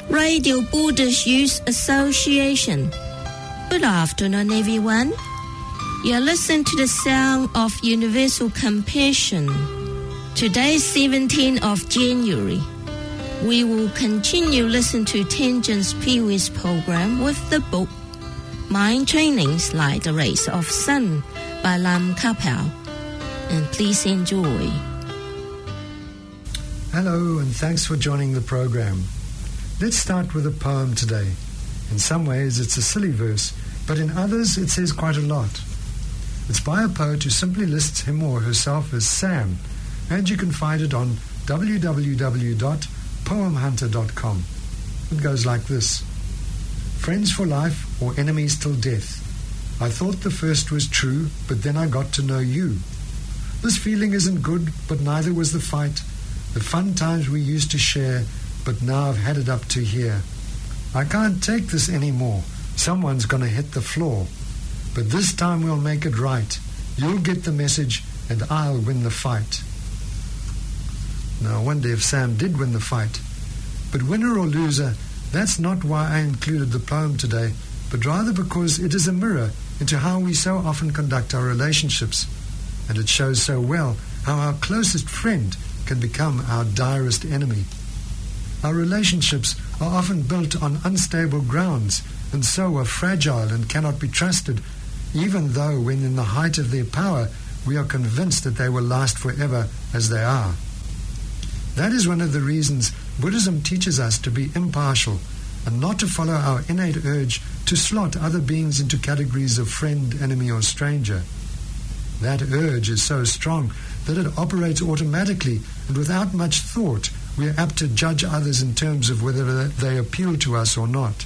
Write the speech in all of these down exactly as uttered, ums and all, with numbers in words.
Radio Buddhist Youth Association. Good afternoon, everyone. You're listening to the sound of universal compassion. Today is seventeenth of January. We will continue listening to Tenzin Previous program with the book Mind Trainings Like the Rays of Sun by Lam Kapel. And please enjoy. Hello, and thanks for joining the program. Let's start with a poem today. In some ways it's a silly verse, but in others it says quite a lot. It's by a poet who simply lists him or herself as Sam, and you can find it on w w w dot poem hunter dot com. It goes like this. Friends for life or enemies till death. I thought the first was true, but then I got to know you. This feeling isn't good, but neither was the fight. The fun times we used to share, but now I've had it up to here. I can't take this anymore. Someone's going to hit the floor. But this time we'll make it right. You'll get the message, and I'll win the fight. Now I wonder if Sam did win the fight. But winner or loser, that's not why I included the poem today, but rather because it is a mirror into how we so often conduct our relationships. And it shows so well how our closest friend can become our direst enemy. Our relationships are often built on unstable grounds and so are fragile and cannot be trusted, even though when in the height of their power we are convinced that they will last forever as they are. That is one of the reasons Buddhism teaches us to be impartial and not to follow our innate urge to slot other beings into categories of friend, enemy, or stranger. That urge is so strong that it operates automatically, and without much thought we are apt to judge others in terms of whether they appeal to us or not.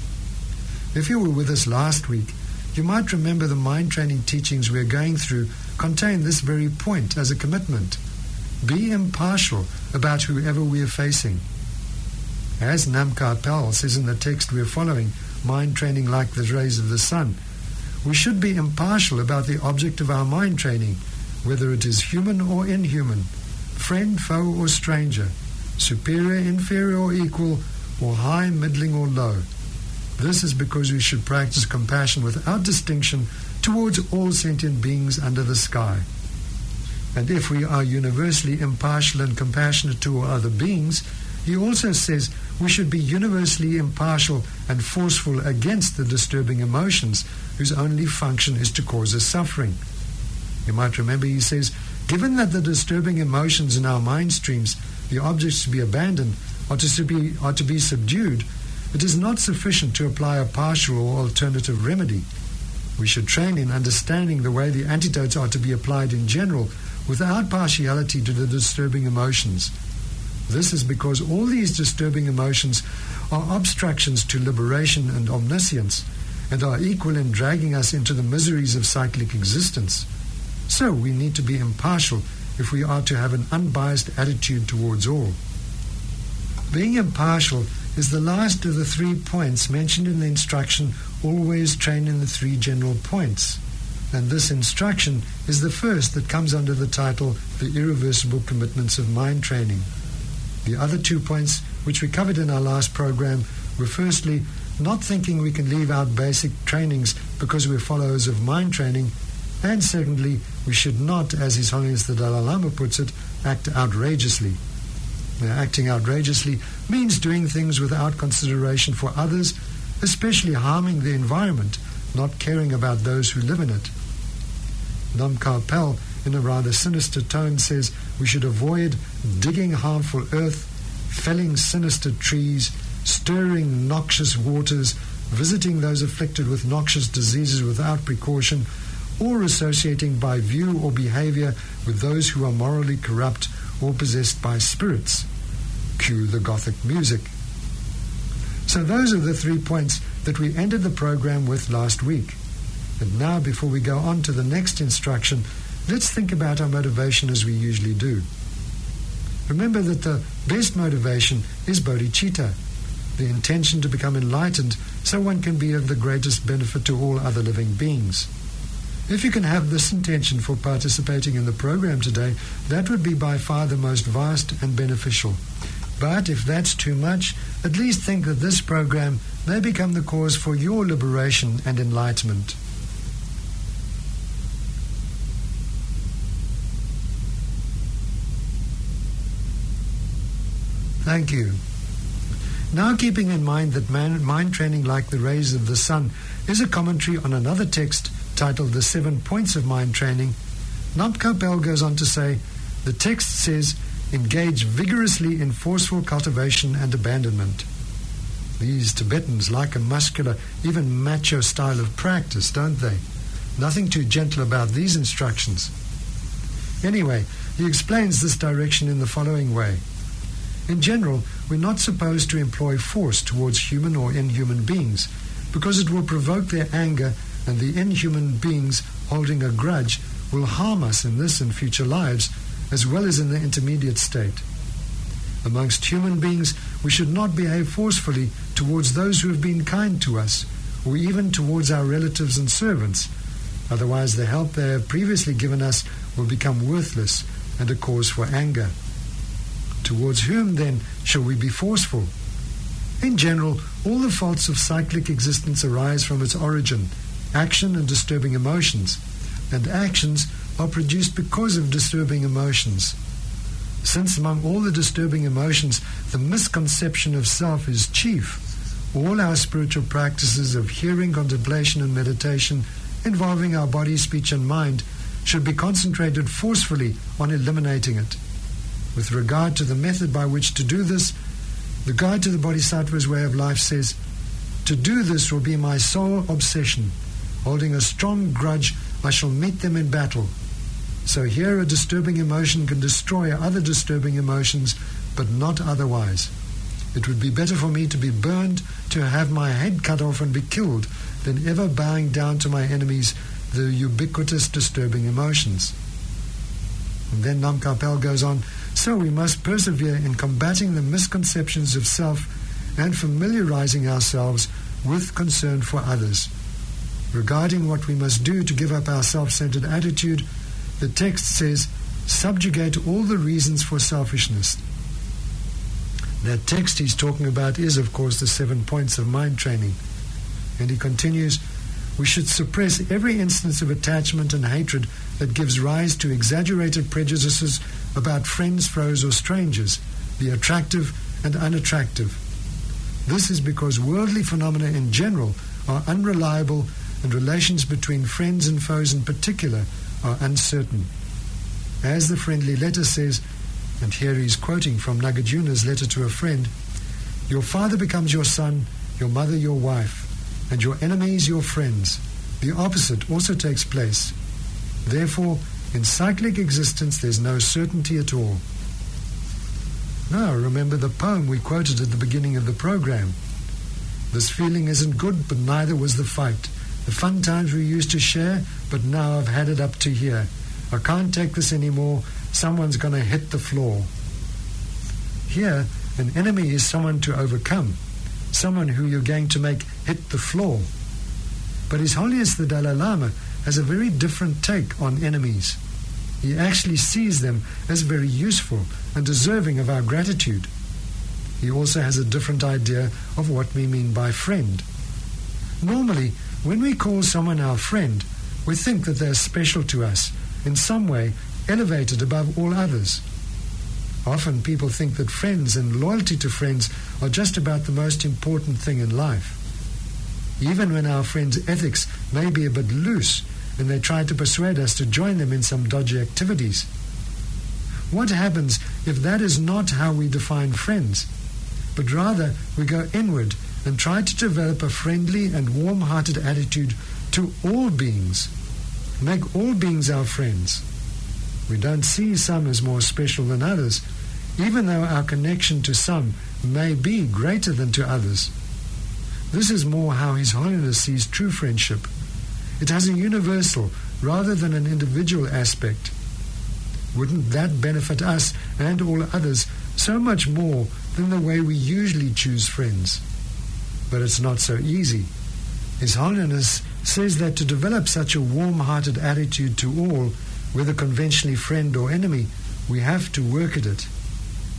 If you were with us last week, you might remember the mind training teachings we are going through contain this very point as a commitment. Be impartial about whoever we are facing. As Nam Kapel says in the text we are following, Mind Training Like the Rays of the Sun, we should be impartial about the object of our mind training, whether it is human or inhuman, friend, foe or stranger, superior, inferior or equal, or high, middling or low. This is because we should practice compassion without distinction towards all sentient beings under the sky. And if we are universally impartial and compassionate to all other beings, he also says we should be universally impartial and forceful against the disturbing emotions whose only function is to cause us suffering. You might remember he says, given that the disturbing emotions in our mind streams, the objects to be abandoned, are to be, are to be subdued, it is not sufficient to apply a partial or alternative remedy. We should train in understanding the way the antidotes are to be applied in general, without partiality to the disturbing emotions. This is because all these disturbing emotions are obstructions to liberation and omniscience, and are equal in dragging us into the miseries of cyclic existence. So we need to be impartial if we are to have an unbiased attitude towards all. Being impartial is the last of the three points mentioned in the instruction, always train in the three general points. And this instruction is the first that comes under the title, The Irreversible Commitments of Mind Training. The other two points, which we covered in our last program, were firstly, not thinking we can leave out basic trainings because we're followers of mind training, and secondly, we should not, as His Holiness the Dalai Lama puts it, act outrageously. Now, acting outrageously means doing things without consideration for others, especially harming the environment, not caring about those who live in it. Nam Kapel, in a rather sinister tone, says we should avoid digging harmful earth, felling sinister trees, stirring noxious waters, visiting those afflicted with noxious diseases without precaution, or associating by view or behavior with those who are morally corrupt or possessed by spirits. Cue the Gothic music. So those are the three points that we ended the program with last week. And now, before we go on to the next instruction, let's think about our motivation as we usually do. Remember that the best motivation is bodhicitta, the intention to become enlightened so one can be of the greatest benefit to all other living beings. If you can have this intention for participating in the program today, that would be by far the most vast and beneficial. But if that's too much, at least think that this program may become the cause for your liberation and enlightenment. Thank you. Now, keeping in mind that man, mind training like the rays of the sun is a commentary on another text titled The Seven Points of Mind Training, Namp Kapel goes on to say, the text says, engage vigorously in forceful cultivation and abandonment. These Tibetans like a muscular, even macho style of practice, don't they? Nothing too gentle about these instructions. Anyway, he explains this direction in the following way. In general, we're not supposed to employ force towards human or inhuman beings, because it will provoke their anger, and the inhuman beings holding a grudge will harm us in this and future lives, as well as in the intermediate state. Amongst human beings, we should not behave forcefully towards those who have been kind to us, or even towards our relatives and servants. Otherwise, the help they have previously given us will become worthless and a cause for anger. Towards whom, then, shall we be forceful? In general, all the faults of cyclic existence arise from its origin, action and disturbing emotions, and actions are produced because of disturbing emotions. Since among all the disturbing emotions, the misconception of self is chief, all our spiritual practices of hearing, contemplation, and meditation involving our body, speech, and mind should be concentrated forcefully on eliminating it. With regard to the method by which to do this, the Guide to the Bodhisattva's Way of Life says, to do this will be my sole obsession. Holding a strong grudge, I shall meet them in battle. So here a disturbing emotion can destroy other disturbing emotions, but not otherwise. It would be better for me to be burned, to have my head cut off and be killed, than ever bowing down to my enemies the ubiquitous disturbing emotions. And then Namp Kapel goes on, so we must persevere in combating the misconceptions of self and familiarizing ourselves with concern for others. Regarding what we must do to give up our self-centered attitude, the text says, subjugate all the reasons for selfishness. That text he's talking about is, of course, the seven points of mind training. And he continues, we should suppress every instance of attachment and hatred that gives rise to exaggerated prejudices about friends, foes, or strangers, the attractive and unattractive. This is because worldly phenomena in general are unreliable, and relations between friends and foes in particular are uncertain. As the friendly letter says, and here he's quoting from Nagarjuna's letter to a friend, your father becomes your son, your mother your wife, and your enemies your friends. The opposite also takes place. Therefore, in cyclic existence there's no certainty at all. Now, remember the poem we quoted at the beginning of the program. This feeling isn't good, but neither was the fight. The fun times we used to share, but now I've had it up to here. I can't take this anymore. Someone's going to hit the floor. Here, an enemy is someone to overcome, someone who you're going to make hit the floor. But His Holiness the Dalai Lama has a very different take on enemies. He actually sees them as very useful and deserving of our gratitude. He also has a different idea of what we mean by friend. Normally, when we call someone our friend, we think that they're special to us, in some way elevated above all others. Often people think that friends and loyalty to friends are just about the most important thing in life. Even when our friends' ethics may be a bit loose and they try to persuade us to join them in some dodgy activities. What happens if that is not how we define friends, but rather we go inward and try to develop a friendly and warm-hearted attitude to all beings, make all beings our friends? We don't see some as more special than others, even though our connection to some may be greater than to others. This is more how His Holiness sees true friendship. It has a universal rather than an individual aspect. Wouldn't that benefit us and all others so much more than the way we usually choose friends? But it's not so easy. His Holiness says that to develop such a warm-hearted attitude to all, whether conventionally friend or enemy, we have to work at it.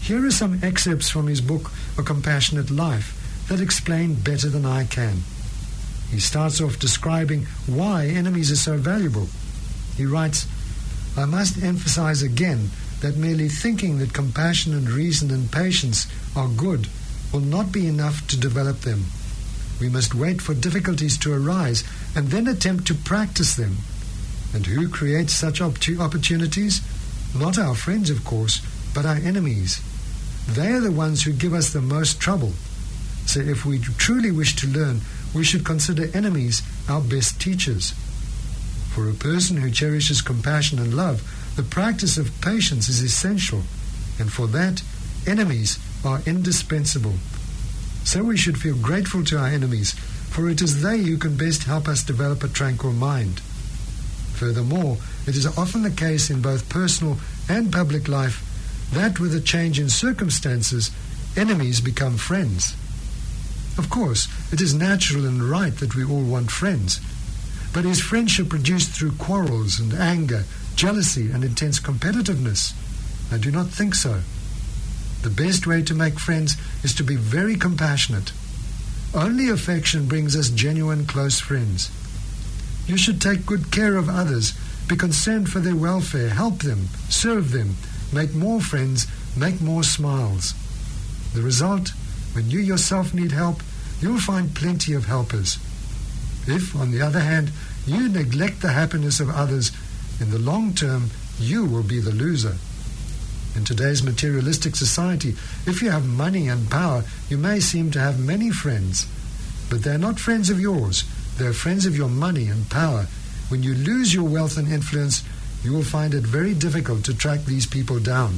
Here are some excerpts from his book, A Compassionate Life, that explain better than I can. He starts off describing why enemies are so valuable. He writes, "I must emphasize again that merely thinking that compassion and reason and patience are good will not be enough to develop them. We must wait for difficulties to arise and then attempt to practice them. And who creates such opportunities? Not our friends, of course, but our enemies. They are the ones who give us the most trouble. So if we truly wish to learn, we should consider enemies our best teachers. For a person who cherishes compassion and love, the practice of patience is essential, and for that, enemies are indispensable. So we should feel grateful to our enemies, for it is they who can best help us develop a tranquil mind. Furthermore, it is often the case in both personal and public life that with a change in circumstances, enemies become friends. Of course, it is natural and right that we all want friends, but is friendship produced through quarrels and anger, jealousy and intense competitiveness? I do not think so. The best way to make friends is to be very compassionate. Only affection brings us genuine close friends. You should take good care of others, be concerned for their welfare, help them, serve them, make more friends, make more smiles. The result, when you yourself need help, you'll find plenty of helpers. If, on the other hand, you neglect the happiness of others, in the long term, you will be the loser. In today's materialistic society, if you have money and power, you may seem to have many friends. But they're not friends of yours. They're friends of your money and power. When you lose your wealth and influence, you will find it very difficult to track these people down.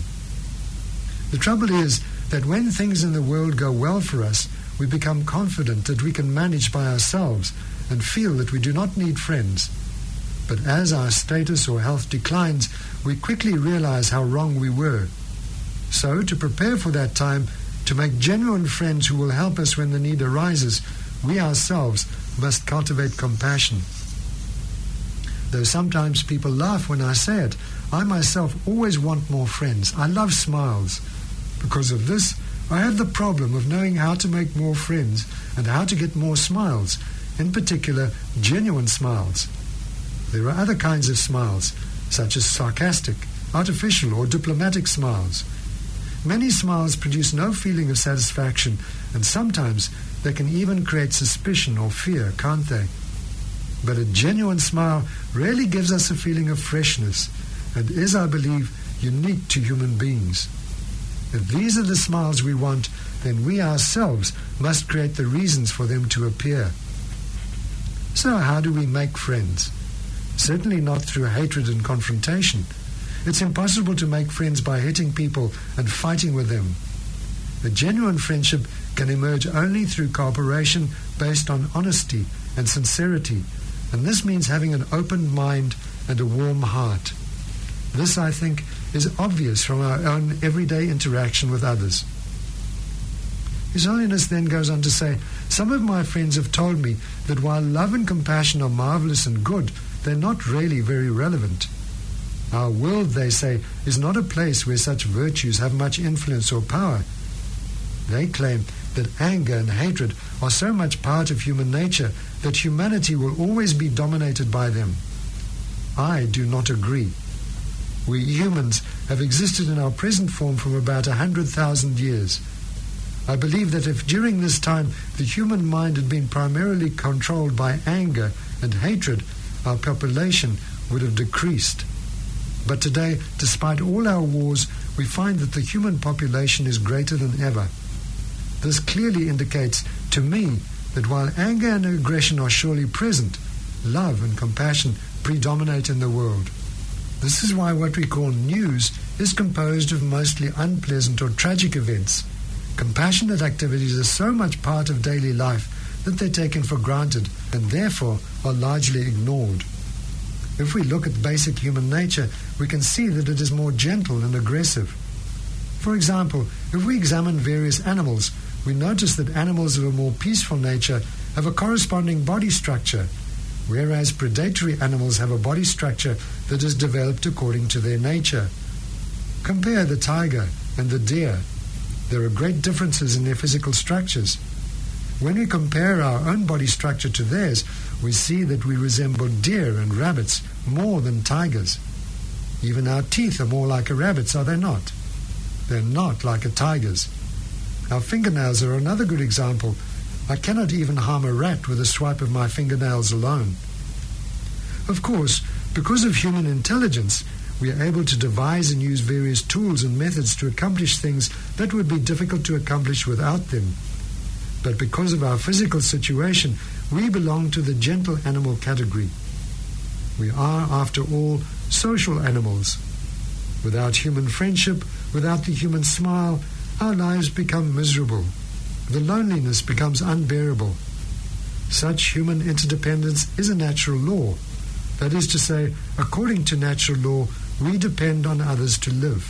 The trouble is that when things in the world go well for us, we become confident that we can manage by ourselves and feel that we do not need friends. But as our status or health declines, we quickly realize how wrong we were. So, to prepare for that time, to make genuine friends who will help us when the need arises, we ourselves must cultivate compassion. Though sometimes people laugh when I say it, I myself always want more friends. I love smiles. Because of this, I have the problem of knowing how to make more friends and how to get more smiles, in particular, genuine smiles. There are other kinds of smiles, such as sarcastic, artificial, or diplomatic smiles. Many smiles produce no feeling of satisfaction, and sometimes they can even create suspicion or fear, can't they? But a genuine smile really gives us a feeling of freshness, and is, I believe, unique to human beings. If these are the smiles we want, then we ourselves must create the reasons for them to appear. So how do we make friends? Certainly not through hatred and confrontation. It's impossible to make friends by hitting people and fighting with them. A genuine friendship can emerge only through cooperation based on honesty and sincerity, and this means having an open mind and a warm heart. This, I think, is obvious from our own everyday interaction with others. His Holiness then goes on to say, some of my friends have told me that while love and compassion are marvelous and good, they're not really very relevant. Our world, they say, is not a place where such virtues have much influence or power. They claim that anger and hatred are so much part of human nature that humanity will always be dominated by them. I do not agree. We humans have existed in our present form from about a hundred thousand years. I believe that if during this time the human mind had been primarily controlled by anger and hatred, our population would have decreased. But today, despite all our wars, we find that the human population is greater than ever. This clearly indicates to me that while anger and aggression are surely present, love and compassion predominate in the world. This is why what we call news is composed of mostly unpleasant or tragic events. Compassionate activities are so much part of daily life that they're taken for granted and therefore are largely ignored. If we look at basic human nature, we can see that it is more gentle and aggressive. For example, if we examine various animals, we notice that animals of a more peaceful nature have a corresponding body structure, whereas predatory animals have a body structure that is developed according to their nature. Compare the tiger and the deer. There are great differences in their physical structures. When we compare our own body structure to theirs, we see that we resemble deer and rabbits more than tigers. Even our teeth are more like a rabbit's, are they not? They're not like a tiger's. Our fingernails are another good example. I cannot even harm a rat with a swipe of my fingernails alone. Of course, because of human intelligence, we are able to devise and use various tools and methods to accomplish things that would be difficult to accomplish without them. But because of our physical situation, we belong to the gentle animal category. We are, after all, social animals. Without human friendship, without the human smile, our lives become miserable. The loneliness becomes unbearable. Such human interdependence is a natural law. That is to say, according to natural law, we depend on others to live.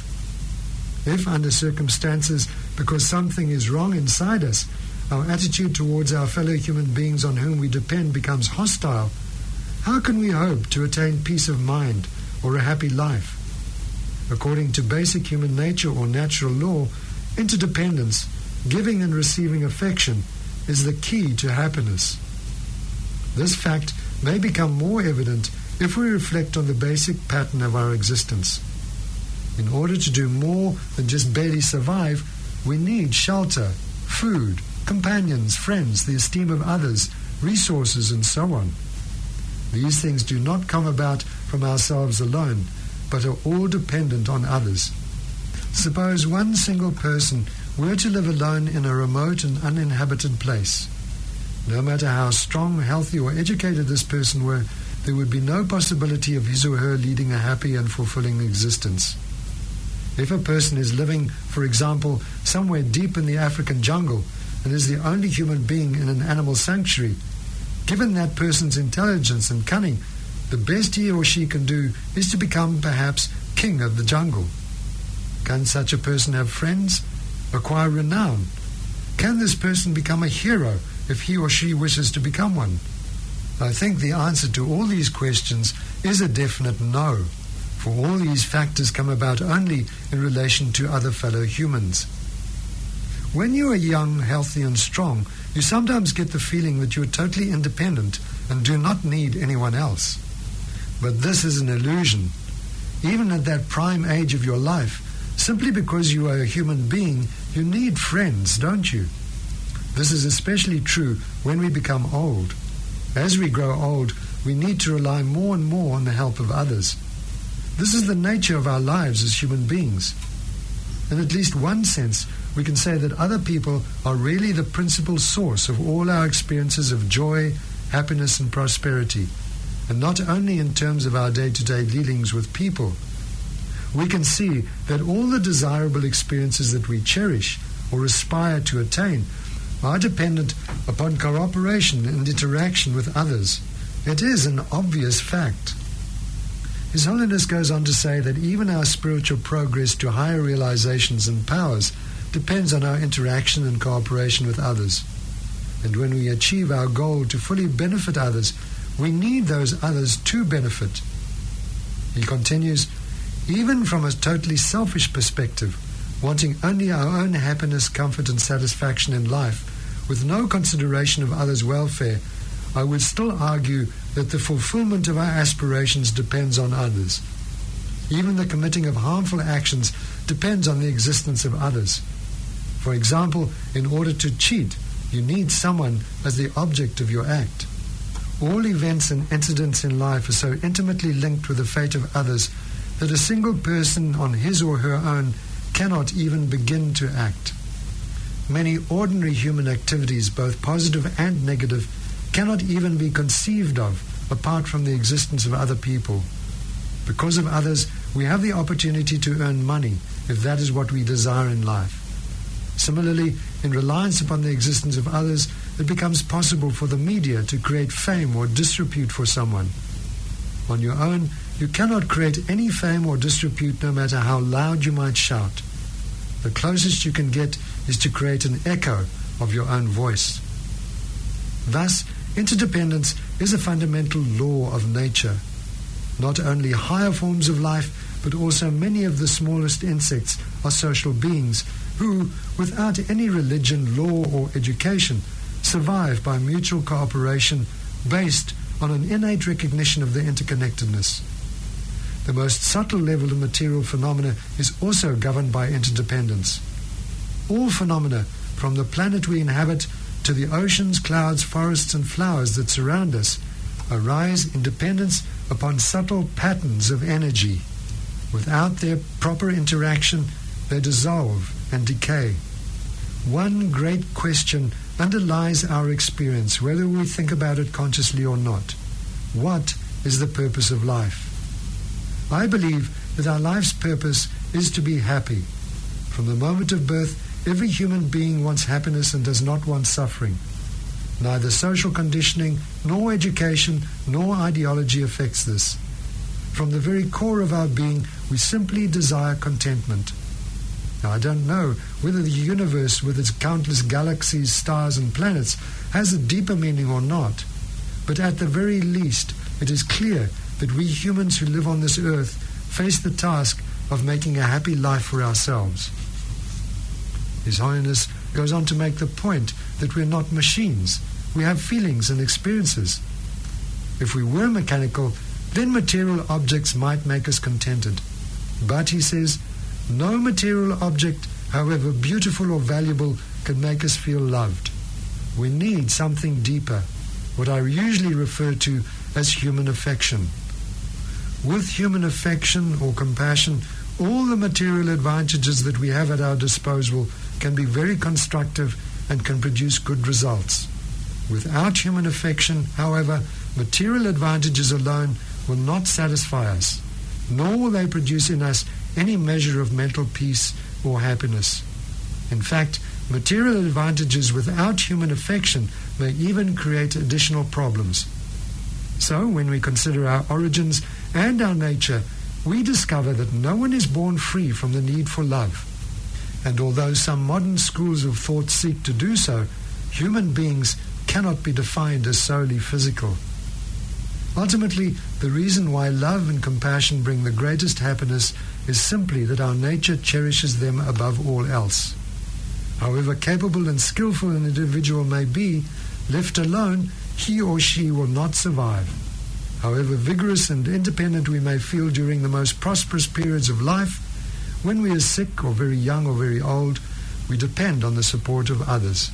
If under circumstances, because something is wrong inside us, our attitude towards our fellow human beings on whom we depend becomes hostile, how can we hope to attain peace of mind or a happy life? According to basic human nature or natural law, interdependence, giving and receiving affection, is the key to happiness. This fact may become more evident if we reflect on the basic pattern of our existence. In order to do more than just barely survive, we need shelter, food, companions, friends, the esteem of others, resources, and so on. These things do not come about from ourselves alone, but are all dependent on others. Suppose one single person were to live alone in a remote and uninhabited place. No matter how strong, healthy, or educated this person were, there would be no possibility of his or her leading a happy and fulfilling existence. If a person is living, for example, somewhere deep in the African jungle and is the only human being in an animal sanctuary, given that person's intelligence and cunning, the best he or she can do is to become, perhaps, king of the jungle. Can such a person have friends? Acquire renown? Can this person become a hero if he or she wishes to become one? I think the answer to all these questions is a definite no, for all these factors come about only in relation to other fellow humans. When you are young, healthy, and strong, you sometimes get the feeling that you are totally independent and do not need anyone else. But this is an illusion. Even at that prime age of your life, simply because you are a human being, you need friends, don't you? This is especially true when we become old. As we grow old, we need to rely more and more on the help of others. This is the nature of our lives as human beings. In at least one sense, we can say that other people are really the principal source of all our experiences of joy, happiness, and prosperity, and not only in terms of our day-to-day dealings with people. We can see that all the desirable experiences that we cherish or aspire to attain are dependent upon cooperation and interaction with others. It is an obvious fact. His Holiness goes on to say that even our spiritual progress to higher realizations and powers depends on our interaction and cooperation with others. And when we achieve our goal to fully benefit others, we need those others to benefit. He continues, even from a totally selfish perspective, wanting only our own happiness, comfort, and satisfaction in life, with no consideration of others' welfare, I would still argue that the fulfillment of our aspirations depends on others. Even the committing of harmful actions depends on the existence of others. For example, in order to cheat, you need someone as the object of your act. All events and incidents in life are so intimately linked with the fate of others that a single person on his or her own cannot even begin to act. Many ordinary human activities, both positive and negative, cannot even be conceived of apart from the existence of other people. Because of others, we have the opportunity to earn money, if that is what we desire in life. Similarly, in reliance upon the existence of others, it becomes possible for the media to create fame or disrepute for someone. On your own, you cannot create any fame or disrepute no matter how loud you might shout. The closest you can get is to create an echo of your own voice. Thus, interdependence is a fundamental law of nature. Not only higher forms of life, but also many of the smallest insects are social beings, who, without any religion, law, or education, survive by mutual cooperation based on an innate recognition of their interconnectedness. The most subtle level of material phenomena is also governed by interdependence. All phenomena, from the planet we inhabit to the oceans, clouds, forests, and flowers that surround us, arise in dependence upon subtle patterns of energy. Without their proper interaction, they dissolve and decay. One great question underlies our experience, whether we think about it consciously or not. What is the purpose of life? I believe that our life's purpose is to be happy. From the moment of birth, every human being wants happiness and does not want suffering. Neither social conditioning, nor education, nor ideology affects this. From the very core of our being, we simply desire contentment. Now, I don't know whether the universe, with its countless galaxies, stars, and planets, has a deeper meaning or not, but at the very least, it is clear that we humans who live on this earth face the task of making a happy life for ourselves. His Holiness goes on to make the point that we're not machines. We have feelings and experiences. If we were mechanical, then material objects might make us contented. But, he says, no material object, however beautiful or valuable, can make us feel loved. We need something deeper, what I usually refer to as human affection. With human affection or compassion, all the material advantages that we have at our disposal can be very constructive and can produce good results. Without human affection, however, material advantages alone will not satisfy us, nor will they produce in us any measure of mental peace or happiness. In fact, material advantages without human affection may even create additional problems. So, when we consider our origins and our nature, we discover that no one is born free from the need for love. And although some modern schools of thought seek to do so, human beings cannot be defined as solely physical. Ultimately, the reason why love and compassion bring the greatest happiness is simply that our nature cherishes them above all else. However capable and skillful an individual may be, left alone, he or she will not survive. However vigorous and independent we may feel during the most prosperous periods of life, when we are sick or very young or very old, we depend on the support of others.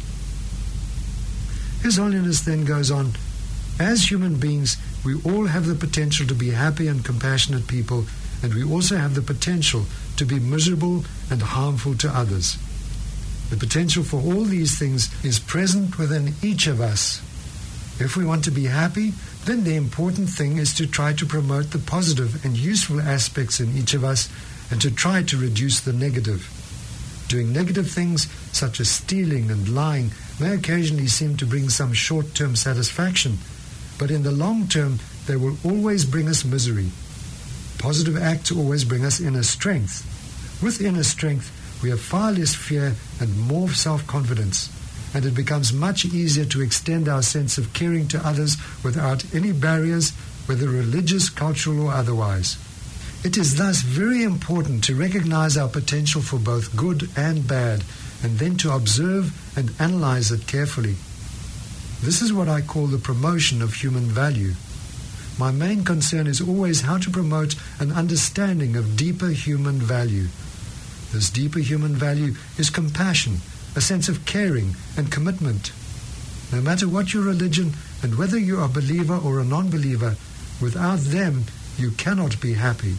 His Holiness then goes on, as human beings, we all have the potential to be happy and compassionate people, and we also have the potential to be miserable and harmful to others. The potential for all these things is present within each of us. If we want to be happy, then the important thing is to try to promote the positive and useful aspects in each of us and to try to reduce the negative. Doing negative things, such as stealing and lying, may occasionally seem to bring some short-term satisfaction, but in the long term, they will always bring us misery. Positive acts always bring us inner strength. With inner strength, we have far less fear and more self-confidence, and it becomes much easier to extend our sense of caring to others without any barriers, whether religious, cultural, or otherwise. It is thus very important to recognize our potential for both good and bad, and then to observe and analyze it carefully. This is what I call the promotion of human value. My main concern is always how to promote an understanding of deeper human value. This deeper human value is compassion, a sense of caring and commitment. No matter what your religion and whether you are a believer or a non-believer, without them you cannot be happy.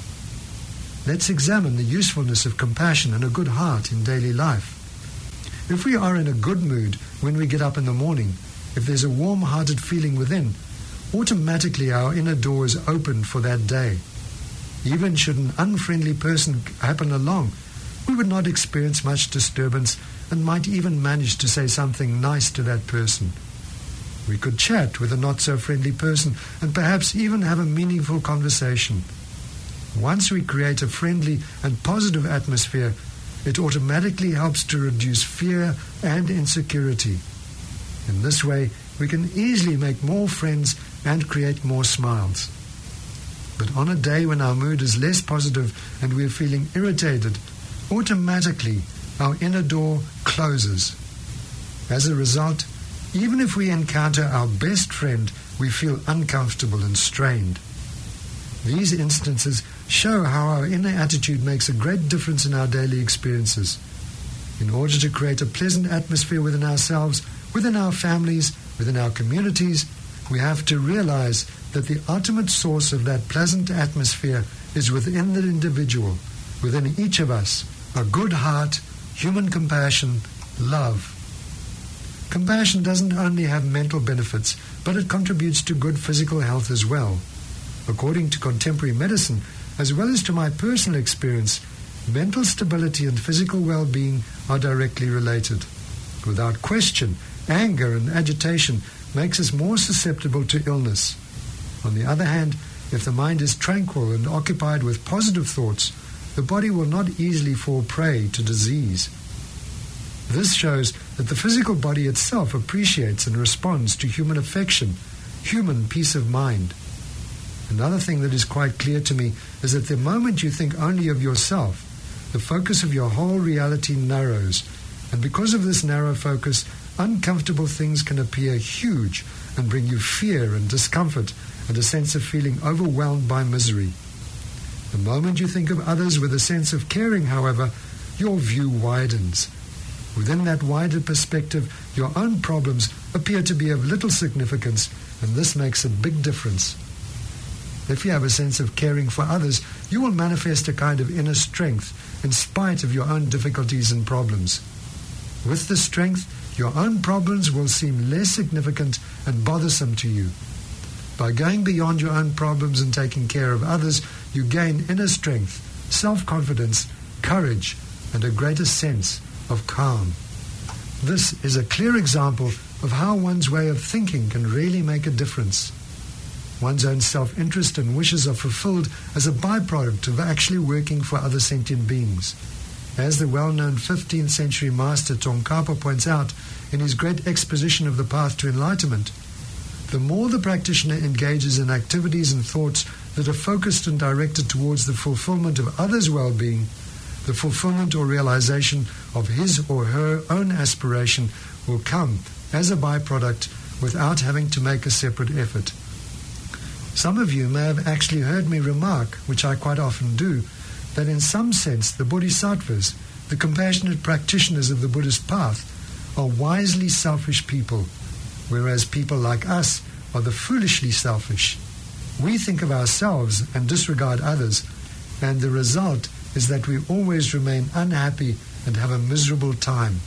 Let's examine the usefulness of compassion and a good heart in daily life. If we are in a good mood when we get up in the morning, if there's a warm-hearted feeling within, automatically our inner door is opened for that day. Even should an unfriendly person happen along, we would not experience much disturbance and might even manage to say something nice to that person. We could chat with a not-so-friendly person and perhaps even have a meaningful conversation. Once we create a friendly and positive atmosphere, it automatically helps to reduce fear and insecurity. In this way, we can easily make more friends and create more smiles. But on a day when our mood is less positive and we are feeling irritated, automatically our inner door closes. As a result, even if we encounter our best friend, we feel uncomfortable and strained. These instances show how our inner attitude makes a great difference in our daily experiences. In order to create a pleasant atmosphere within ourselves, within our families, within our communities, we have to realize that the ultimate source of that pleasant atmosphere is within the individual, within each of us, a good heart, human compassion, love. Compassion doesn't only have mental benefits, but it contributes to good physical health as well. According to contemporary medicine, as well as to my personal experience, mental stability and physical well-being are directly related. Without question, anger and agitation makes us more susceptible to illness. On the other hand, if the mind is tranquil and occupied with positive thoughts, the body will not easily fall prey to disease. This shows that the physical body itself appreciates and responds to human affection, human peace of mind. Another thing that is quite clear to me is that the moment you think only of yourself, the focus of your whole reality narrows, and because of this narrow focus, uncomfortable things can appear huge and bring you fear and discomfort and a sense of feeling overwhelmed by misery. The moment you think of others with a sense of caring, however, your view widens. Within that wider perspective, your own problems appear to be of little significance, and this makes a big difference. If you have a sense of caring for others, you will manifest a kind of inner strength in spite of your own difficulties and problems. With this strength, your own problems will seem less significant and bothersome to you. By going beyond your own problems and taking care of others, you gain inner strength, self-confidence, courage, and a greater sense of calm. This is a clear example of how one's way of thinking can really make a difference. One's own self-interest and wishes are fulfilled as a byproduct of actually working for other sentient beings. As the well-known fifteenth century master Tsongkhapa points out in his great exposition of the path to enlightenment, the more the practitioner engages in activities and thoughts that are focused and directed towards the fulfillment of others' well-being, the fulfillment or realization of his or her own aspiration will come as a byproduct without having to make a separate effort. Some of you may have actually heard me remark, which I quite often do, that in some sense the Bodhisattvas, the compassionate practitioners of the Buddhist path, are wisely selfish people, whereas people like us are the foolishly selfish. We think of ourselves and disregard others, and the result is that we always remain unhappy and have a miserable time.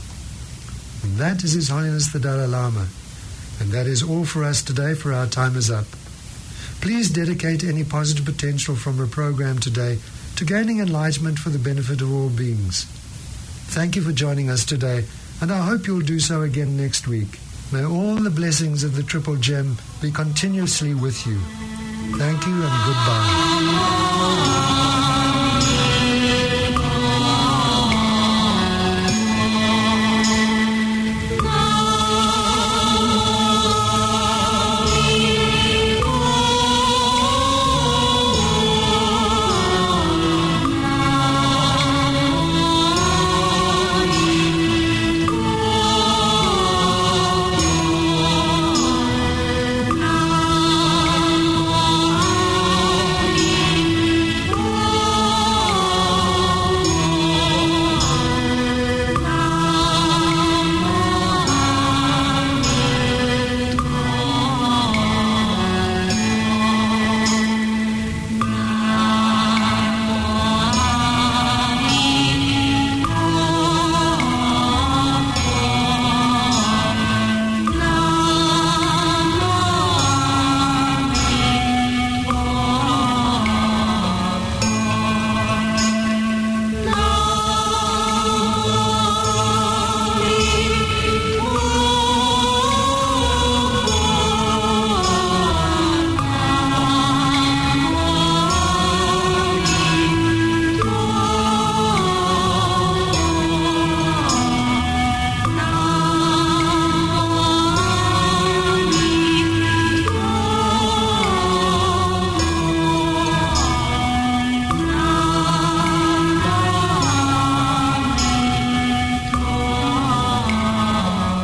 And that is His Holiness the Dalai Lama. And that is all for us today, for our time is up. Please dedicate any positive potential from our program today to gaining enlightenment for the benefit of all beings. Thank you for joining us today, and I hope you'll do so again next week. May all the blessings of the Triple Gem be continuously with you. Thank you and goodbye.